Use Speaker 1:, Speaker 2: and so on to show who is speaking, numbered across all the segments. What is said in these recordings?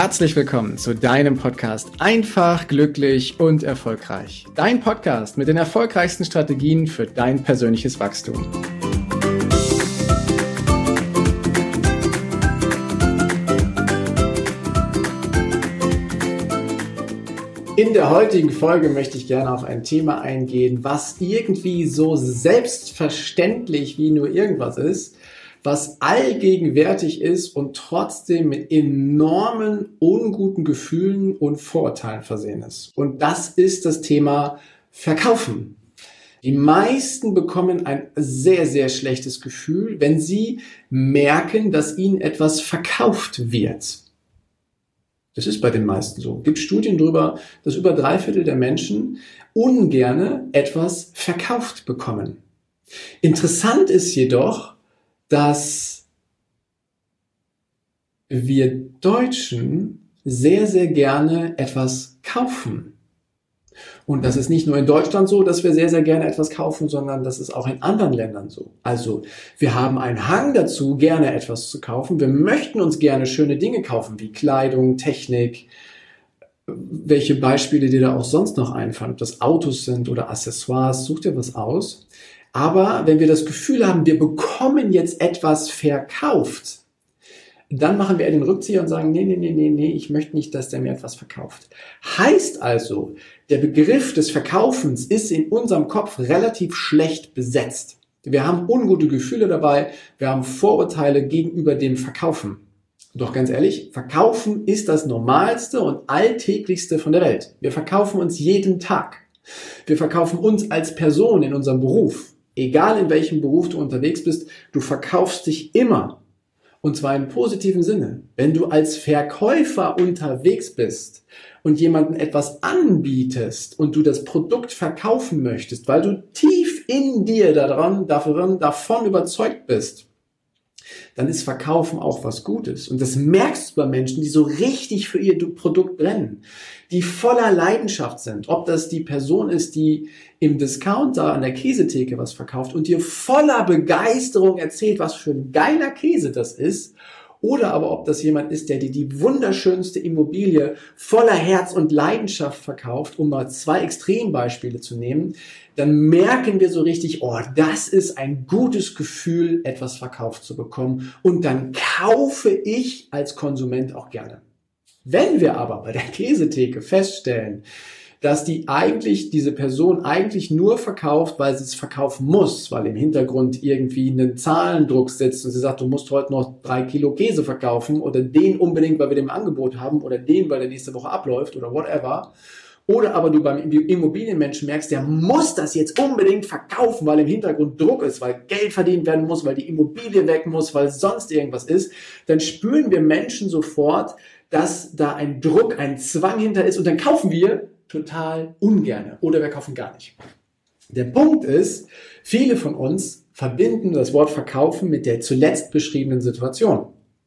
Speaker 1: Herzlich willkommen zu deinem Podcast Einfach, glücklich und erfolgreich. Dein Podcast mit den erfolgreichsten Strategien für dein persönliches Wachstum. In der heutigen Folge möchte ich gerne auf ein Thema eingehen, was irgendwie so selbstverständlich wie nur irgendwas ist, was allgegenwärtig ist und trotzdem mit enormen unguten Gefühlen und Vorurteilen versehen ist. Und das ist das Thema Verkaufen. Die meisten bekommen ein sehr, sehr schlechtes Gefühl, wenn sie merken, dass ihnen etwas verkauft wird. Das ist bei den meisten so. Es gibt Studien darüber, dass über 3/4 der Menschen ungerne etwas verkauft bekommen. Interessant ist jedoch, dass wir Deutschen sehr, sehr gerne etwas kaufen. Und das ist nicht nur in Deutschland so, dass wir sehr, sehr gerne etwas kaufen, sondern das ist auch in anderen Ländern so. Also wir haben einen Hang dazu, gerne etwas zu kaufen. Wir möchten uns gerne schöne Dinge kaufen, wie Kleidung, Technik, welche Beispiele dir da auch sonst noch einfallen, ob das Autos sind oder Accessoires, such dir was aus. Aber wenn wir das Gefühl haben, wir bekommen jetzt etwas verkauft, dann machen wir den Rückzieher und sagen, nee, ich möchte nicht, dass der mir etwas verkauft. Heißt also, der Begriff des Verkaufens ist in unserem Kopf relativ schlecht besetzt. Wir haben ungute Gefühle dabei, wir haben Vorurteile gegenüber dem Verkaufen. Doch ganz ehrlich, Verkaufen ist das Normalste und Alltäglichste von der Welt. Wir verkaufen uns jeden Tag. Wir verkaufen uns als Person in unserem Beruf. Egal in welchem Beruf du unterwegs bist, du verkaufst dich immer. Und zwar im positiven Sinne. Wenn du als Verkäufer unterwegs bist und jemandem etwas anbietest und du das Produkt verkaufen möchtest, weil du tief in dir davon überzeugt bist, dann ist Verkaufen auch was Gutes. Und das merkst du bei Menschen, die so richtig für ihr Produkt brennen, die voller Leidenschaft sind. Ob das die Person ist, die im Discounter an der Käsetheke was verkauft und dir voller Begeisterung erzählt, was für ein geiler Käse das ist, oder aber ob das jemand ist, der dir die wunderschönste Immobilie voller Herz und Leidenschaft verkauft, um mal 2 Extrembeispiele zu nehmen, dann merken wir so richtig, oh, das ist ein gutes Gefühl, etwas verkauft zu bekommen. Und dann kaufe ich als Konsument auch gerne. Wenn wir aber bei der Käsetheke feststellen, dass diese Person eigentlich nur verkauft, weil sie es verkaufen muss, weil im Hintergrund irgendwie ein Zahlendruck sitzt und sie sagt, du musst heute noch 3 Kilo Käse verkaufen oder den unbedingt, weil wir den im Angebot haben oder den, weil der nächste Woche abläuft oder whatever. Oder aber du beim Immobilienmenschen merkst, der muss das jetzt unbedingt verkaufen, weil im Hintergrund Druck ist, weil Geld verdient werden muss, weil die Immobilie weg muss, weil sonst irgendwas ist, dann spüren wir Menschen sofort, dass da ein Druck, ein Zwang hinter ist und dann kaufen wir total ungerne oder wir kaufen gar nicht. Der Punkt ist, viele von uns verbinden das Wort Verkaufen mit der zuletzt beschriebenen Situation.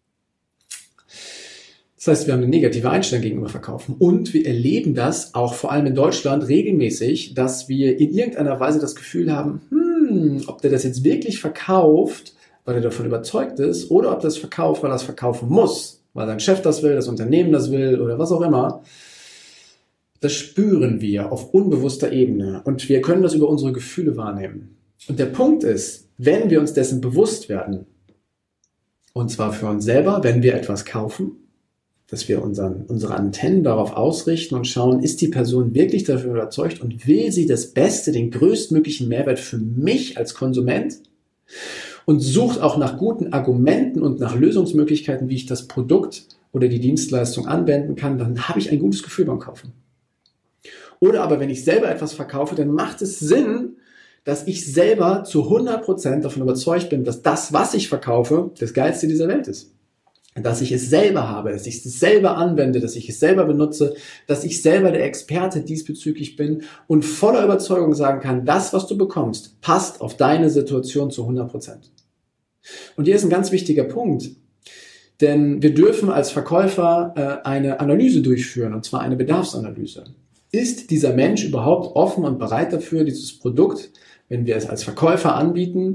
Speaker 1: Das heißt, wir haben eine negative Einstellung gegenüber Verkaufen und wir erleben das auch vor allem in Deutschland regelmäßig, dass wir in irgendeiner Weise das Gefühl haben, ob der das jetzt wirklich verkauft, weil er davon überzeugt ist, oder ob das verkauft, weil er es verkaufen muss, weil sein Chef das will, das Unternehmen das will oder was auch immer. Das spüren wir auf unbewusster Ebene und wir können das über unsere Gefühle wahrnehmen. Und der Punkt ist, wenn wir uns dessen bewusst werden, und zwar für uns selber, wenn wir etwas kaufen, dass wir unsere Antennen darauf ausrichten und schauen, ist die Person wirklich dafür überzeugt und will sie das Beste, den größtmöglichen Mehrwert für mich als Konsument und sucht auch nach guten Argumenten und nach Lösungsmöglichkeiten, wie ich das Produkt oder die Dienstleistung anwenden kann, dann habe ich ein gutes Gefühl beim Kaufen. Oder aber wenn ich selber etwas verkaufe, dann macht es Sinn, dass ich selber zu 100% davon überzeugt bin, dass das, was ich verkaufe, das Geilste dieser Welt ist. Dass ich es selber habe, dass ich es selber anwende, dass ich es selber benutze, dass ich selber der Experte diesbezüglich bin und voller Überzeugung sagen kann, das, was du bekommst, passt auf deine Situation zu 100%. Und hier ist ein ganz wichtiger Punkt, denn wir dürfen als Verkäufer eine Analyse durchführen, und zwar eine Bedarfsanalyse. Ist dieser Mensch überhaupt offen und bereit dafür, dieses Produkt, wenn wir es als Verkäufer anbieten,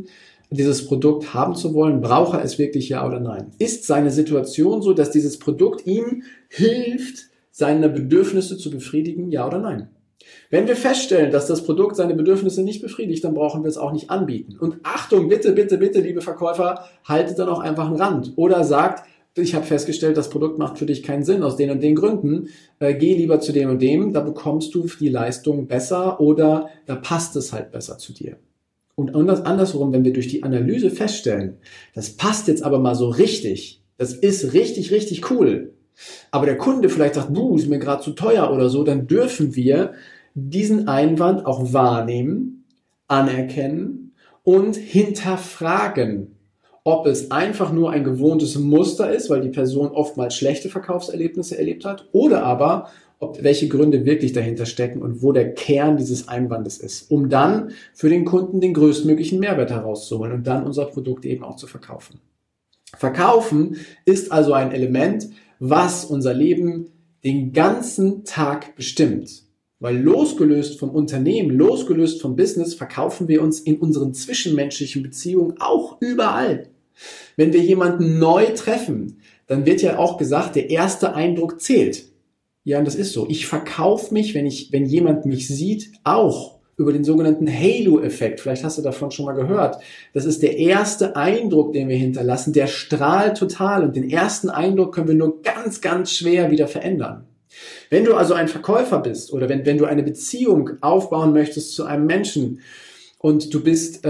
Speaker 1: dieses Produkt haben zu wollen? Braucht er es wirklich, ja oder nein? Ist seine Situation so, dass dieses Produkt ihm hilft, seine Bedürfnisse zu befriedigen, ja oder nein? Wenn wir feststellen, dass das Produkt seine Bedürfnisse nicht befriedigt, dann brauchen wir es auch nicht anbieten. Und Achtung, bitte, bitte, bitte, liebe Verkäufer, haltet dann auch einfach einen Rand. Oder sagt, ich habe festgestellt, das Produkt macht für dich keinen Sinn aus den und den Gründen. Geh lieber zu dem und dem, da bekommst du die Leistung besser oder da passt es halt besser zu dir. Und andersrum, wenn wir durch die Analyse feststellen, das passt jetzt aber mal so richtig, das ist richtig, richtig cool, aber der Kunde vielleicht sagt, ist mir gerade zu teuer oder so, dann dürfen wir diesen Einwand auch wahrnehmen, anerkennen und hinterfragen, ob es einfach nur ein gewohntes Muster ist, weil die Person oftmals schlechte Verkaufserlebnisse erlebt hat, oder aber welche Gründe wirklich dahinter stecken und wo der Kern dieses Einwandes ist, um dann für den Kunden den größtmöglichen Mehrwert herauszuholen und dann unser Produkt eben auch zu verkaufen. Verkaufen ist also ein Element, was unser Leben den ganzen Tag bestimmt. Weil losgelöst vom Unternehmen, losgelöst vom Business, verkaufen wir uns in unseren zwischenmenschlichen Beziehungen auch überall. Wenn wir jemanden neu treffen, dann wird ja auch gesagt, der erste Eindruck zählt. Ja, und das ist so. Ich verkaufe mich, wenn jemand mich sieht, auch über den sogenannten Halo-Effekt. Vielleicht hast du davon schon mal gehört. Das ist der erste Eindruck, den wir hinterlassen. Der strahlt total und den ersten Eindruck können wir nur ganz, ganz schwer wieder verändern. Wenn du also ein Verkäufer bist oder wenn du eine Beziehung aufbauen möchtest zu einem Menschen und du bist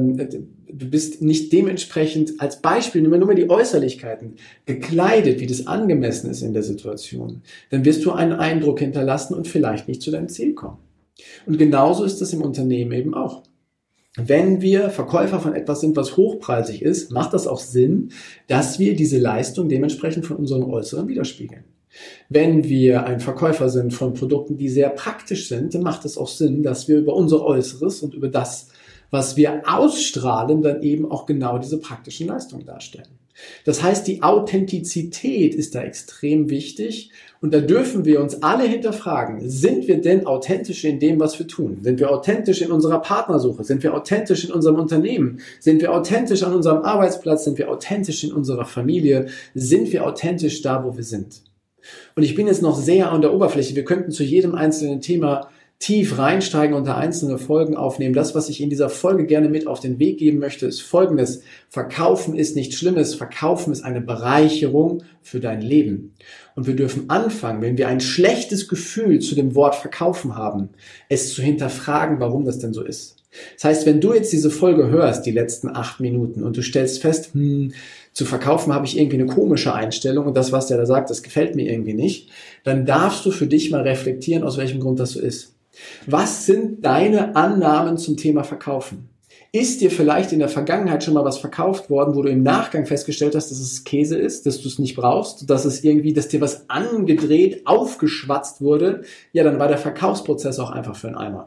Speaker 1: nicht dementsprechend, als Beispiel, nehmen wir nur mal die Äußerlichkeiten, gekleidet, wie das angemessen ist in der Situation, dann wirst du einen Eindruck hinterlassen und vielleicht nicht zu deinem Ziel kommen. Und genauso ist das im Unternehmen eben auch. Wenn wir Verkäufer von etwas sind, was hochpreisig ist, macht das auch Sinn, dass wir diese Leistung dementsprechend von unserem Äußeren widerspiegeln. Wenn wir ein Verkäufer sind von Produkten, die sehr praktisch sind, dann macht es auch Sinn, dass wir über unser Äußeres und über das, was wir ausstrahlen, dann eben auch genau diese praktischen Leistungen darstellen. Das heißt, die Authentizität ist da extrem wichtig und da dürfen wir uns alle hinterfragen, sind wir denn authentisch in dem, was wir tun? Sind wir authentisch in unserer Partnersuche? Sind wir authentisch in unserem Unternehmen? Sind wir authentisch an unserem Arbeitsplatz? Sind wir authentisch in unserer Familie? Sind wir authentisch da, wo wir sind? Und ich bin jetzt noch sehr an der Oberfläche. Wir könnten zu jedem einzelnen Thema tief reinsteigen und da einzelne Folgen aufnehmen. Das, was ich in dieser Folge gerne mit auf den Weg geben möchte, ist Folgendes. Verkaufen ist nichts Schlimmes. Verkaufen ist eine Bereicherung für dein Leben. Und wir dürfen anfangen, wenn wir ein schlechtes Gefühl zu dem Wort verkaufen haben, es zu hinterfragen, warum das denn so ist. Das heißt, wenn du jetzt diese Folge hörst, die letzten 8 Minuten, und du stellst fest, zu verkaufen habe ich irgendwie eine komische Einstellung und das, was der da sagt, das gefällt mir irgendwie nicht, dann darfst du für dich mal reflektieren, aus welchem Grund das so ist. Was sind deine Annahmen zum Thema Verkaufen? Ist dir vielleicht in der Vergangenheit schon mal was verkauft worden, wo du im Nachgang festgestellt hast, dass es Käse ist, dass du es nicht brauchst, dass dir was angedreht, aufgeschwatzt wurde? Ja, dann war der Verkaufsprozess auch einfach für einen Eimer.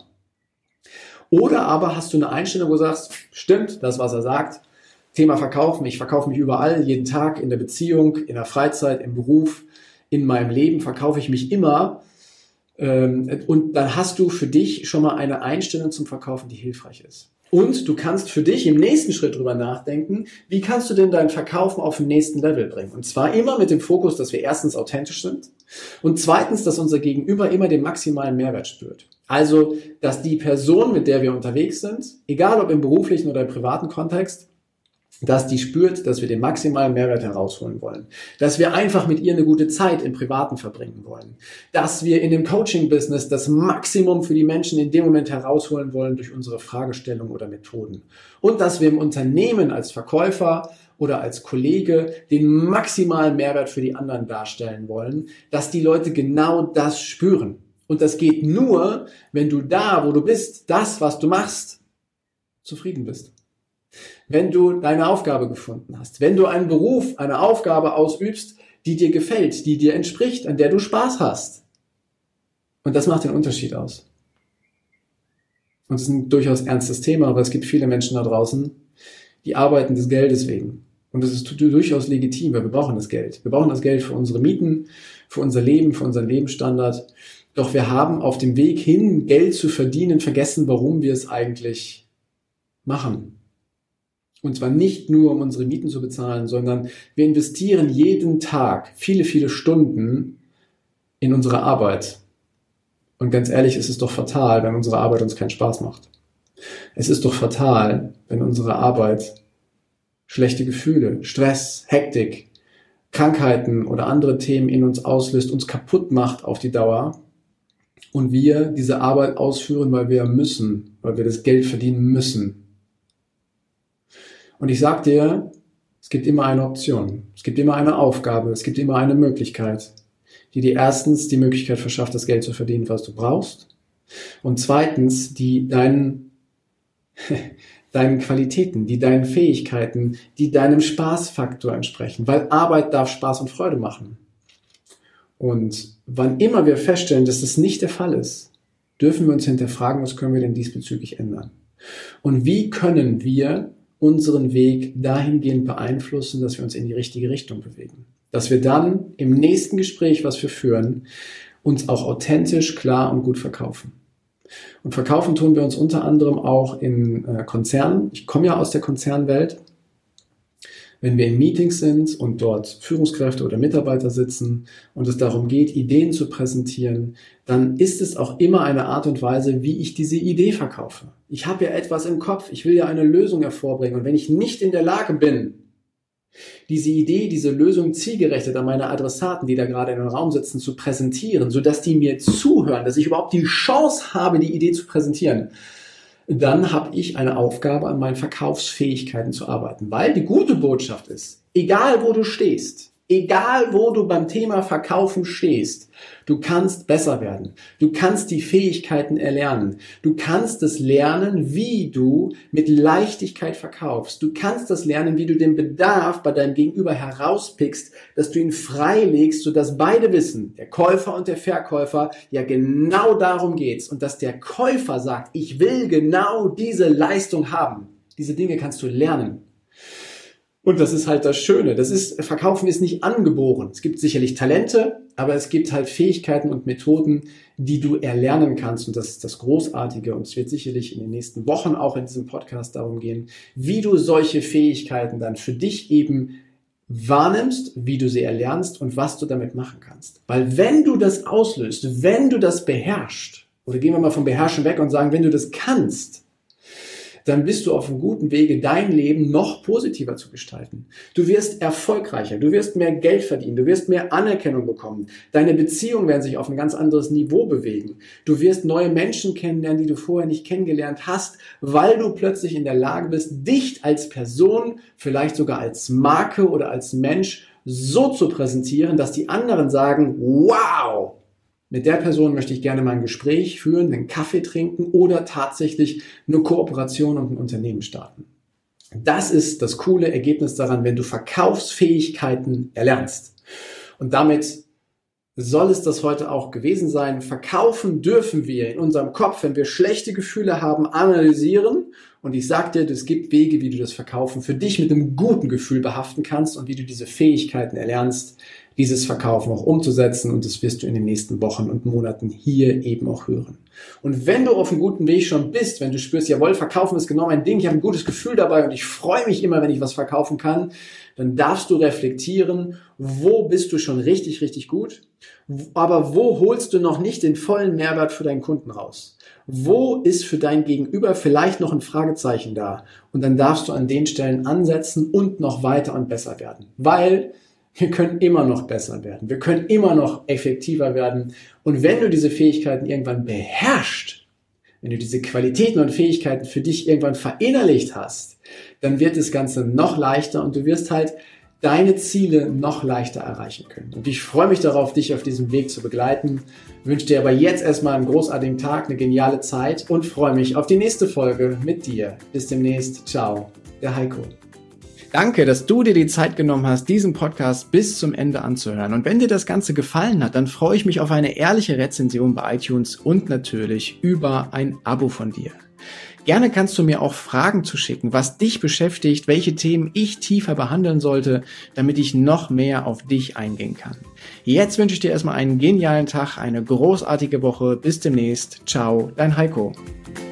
Speaker 1: Oder aber hast du eine Einstellung, wo du sagst, stimmt, das, was er sagt, Thema Verkaufen, ich verkaufe mich überall, jeden Tag, in der Beziehung, in der Freizeit, im Beruf, in meinem Leben verkaufe ich mich immer. Und dann hast du für dich schon mal eine Einstellung zum Verkaufen, die hilfreich ist. Und du kannst für dich im nächsten Schritt drüber nachdenken, wie kannst du denn dein Verkaufen auf den nächsten Level bringen? Und zwar immer mit dem Fokus, dass wir erstens authentisch sind und zweitens, dass unser Gegenüber immer den maximalen Mehrwert spürt. Also, dass die Person, mit der wir unterwegs sind, egal ob im beruflichen oder im privaten Kontext, dass die spürt, dass wir den maximalen Mehrwert herausholen wollen, dass wir einfach mit ihr eine gute Zeit im Privaten verbringen wollen, dass wir in dem Coaching-Business das Maximum für die Menschen in dem Moment herausholen wollen durch unsere Fragestellung oder Methoden und dass wir im Unternehmen als Verkäufer oder als Kollege den maximalen Mehrwert für die anderen darstellen wollen, dass die Leute genau das spüren. Und das geht nur, wenn du da, wo du bist, das, was du machst, zufrieden bist. Wenn du deine Aufgabe gefunden hast, wenn du einen Beruf, eine Aufgabe ausübst, die dir gefällt, die dir entspricht, an der du Spaß hast. Und das macht den Unterschied aus. Und es ist ein durchaus ernstes Thema, aber es gibt viele Menschen da draußen, die arbeiten des Geldes wegen. Und das ist durchaus legitim, weil wir brauchen das Geld. Wir brauchen das Geld für unsere Mieten, für unser Leben, für unseren Lebensstandard. Doch wir haben auf dem Weg hin, Geld zu verdienen, vergessen, warum wir es eigentlich machen. Und zwar nicht nur, um unsere Mieten zu bezahlen, sondern wir investieren jeden Tag viele, viele Stunden in unsere Arbeit. Und ganz ehrlich, es ist doch fatal, wenn unsere Arbeit uns keinen Spaß macht. Es ist doch fatal, wenn unsere Arbeit schlechte Gefühle, Stress, Hektik, Krankheiten oder andere Themen in uns auslöst, uns kaputt macht auf die Dauer und wir diese Arbeit ausführen, weil wir müssen, weil wir das Geld verdienen müssen. Und ich sag dir, es gibt immer eine Option, es gibt immer eine Aufgabe, es gibt immer eine Möglichkeit, die dir erstens die Möglichkeit verschafft, das Geld zu verdienen, was du brauchst, und zweitens, die deinen Qualitäten, die deinen Fähigkeiten, die deinem Spaßfaktor entsprechen, weil Arbeit darf Spaß und Freude machen. Und wann immer wir feststellen, dass das nicht der Fall ist, dürfen wir uns hinterfragen, was können wir denn diesbezüglich ändern? Und wie können wir unseren Weg dahingehend beeinflussen, dass wir uns in die richtige Richtung bewegen? Dass wir dann im nächsten Gespräch, was wir führen, uns auch authentisch, klar und gut verkaufen. Und verkaufen tun wir uns unter anderem auch in Konzernen. Ich komme ja aus der Konzernwelt. Wenn wir in Meetings sind und dort Führungskräfte oder Mitarbeiter sitzen und es darum geht, Ideen zu präsentieren, dann ist es auch immer eine Art und Weise, wie ich diese Idee verkaufe. Ich habe ja etwas im Kopf, ich will ja eine Lösung hervorbringen. Und wenn ich nicht in der Lage bin, diese Idee, diese Lösung zielgerichtet an meine Adressaten, die da gerade in den Raum sitzen, zu präsentieren, sodass die mir zuhören, dass ich überhaupt die Chance habe, die Idee zu präsentieren, dann habe ich eine Aufgabe, an meinen Verkaufsfähigkeiten zu arbeiten. Weil die gute Botschaft ist, egal wo du stehst, egal wo du beim Thema Verkaufen stehst, du kannst besser werden. Du kannst die Fähigkeiten erlernen. Du kannst es lernen, wie du mit Leichtigkeit verkaufst. Du kannst das lernen, wie du den Bedarf bei deinem Gegenüber herauspickst, dass du ihn freilegst, sodass beide wissen, der Käufer und der Verkäufer, ja genau darum geht's. Und dass der Käufer sagt, ich will genau diese Leistung haben. Diese Dinge kannst du lernen. Und das ist halt das Schöne. Verkaufen ist nicht angeboren. Es gibt sicherlich Talente, aber es gibt halt Fähigkeiten und Methoden, die du erlernen kannst. Und das ist das Großartige. Und es wird sicherlich in den nächsten Wochen auch in diesem Podcast darum gehen, wie du solche Fähigkeiten dann für dich eben wahrnimmst, wie du sie erlernst und was du damit machen kannst. Weil wenn du das auslöst, wenn du das beherrschst, oder gehen wir mal vom Beherrschen weg und sagen, wenn du das kannst, dann bist du auf einem guten Wege, dein Leben noch positiver zu gestalten. Du wirst erfolgreicher, du wirst mehr Geld verdienen, du wirst mehr Anerkennung bekommen. Deine Beziehungen werden sich auf ein ganz anderes Niveau bewegen. Du wirst neue Menschen kennenlernen, die du vorher nicht kennengelernt hast, weil du plötzlich in der Lage bist, dich als Person, vielleicht sogar als Marke oder als Mensch so zu präsentieren, dass die anderen sagen, wow! Mit der Person möchte ich gerne mal ein Gespräch führen, einen Kaffee trinken oder tatsächlich eine Kooperation und ein Unternehmen starten. Das ist das coole Ergebnis daran, wenn du Verkaufsfähigkeiten erlernst. Und damit soll es das heute auch gewesen sein. Verkaufen dürfen wir in unserem Kopf, wenn wir schlechte Gefühle haben, analysieren. Und ich sag dir, es gibt Wege, wie du das Verkaufen für dich mit einem guten Gefühl behaften kannst und wie du diese Fähigkeiten erlernst, dieses Verkaufen auch umzusetzen, und das wirst du in den nächsten Wochen und Monaten hier eben auch hören. Und wenn du auf einem guten Weg schon bist, wenn du spürst, jawohl, Verkaufen ist genau mein Ding, ich habe ein gutes Gefühl dabei und ich freue mich immer, wenn ich was verkaufen kann, dann darfst du reflektieren, wo bist du schon richtig, richtig gut, aber wo holst du noch nicht den vollen Mehrwert für deinen Kunden raus? Wo ist für dein Gegenüber vielleicht noch ein Fragezeichen da? Und dann darfst du an den Stellen ansetzen und noch weiter und besser werden, weil wir können immer noch besser werden. Wir können immer noch effektiver werden. Und wenn du diese Fähigkeiten irgendwann beherrschst, wenn du diese Qualitäten und Fähigkeiten für dich irgendwann verinnerlicht hast, dann wird das Ganze noch leichter und du wirst halt deine Ziele noch leichter erreichen können. Und ich freue mich darauf, dich auf diesem Weg zu begleiten. Ich wünsche dir aber jetzt erstmal einen großartigen Tag, eine geniale Zeit und freue mich auf die nächste Folge mit dir. Bis demnächst. Ciao, der Heiko. Danke, dass du dir die Zeit genommen hast, diesen Podcast bis zum Ende anzuhören. Und wenn dir das Ganze gefallen hat, dann freue ich mich auf eine ehrliche Rezension bei iTunes und natürlich über ein Abo von dir. Gerne kannst du mir auch Fragen zuschicken, was dich beschäftigt, welche Themen ich tiefer behandeln sollte, damit ich noch mehr auf dich eingehen kann. Jetzt wünsche ich dir erstmal einen genialen Tag, eine großartige Woche. Bis demnächst. Ciao, dein Heiko.